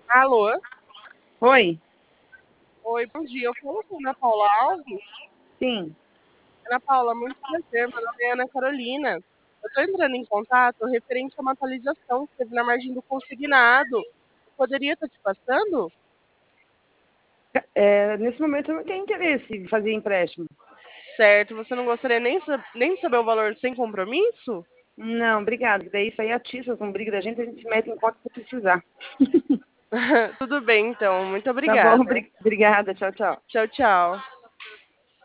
Alô? Oi? Oi, bom dia. Eu falo com a Ana Paula Alves. Sim. Ana Paula, muito prazer. Meu nome é Ana Carolina. Eu estou entrando em contato referente a uma atualização que teve na margem do consignado. Eu poderia estar te passando? Nesse momento eu não tenho interesse em fazer empréstimo. Certo. Você não gostaria nem de saber o valor sem compromisso? Não, obrigado. Daí isso aí atiça com briga da gente, a gente se mete em conta se precisar. Tudo bem, então. Muito Tá bom, obrigada. obrigada. Tchau, tchau. Tchau, tchau.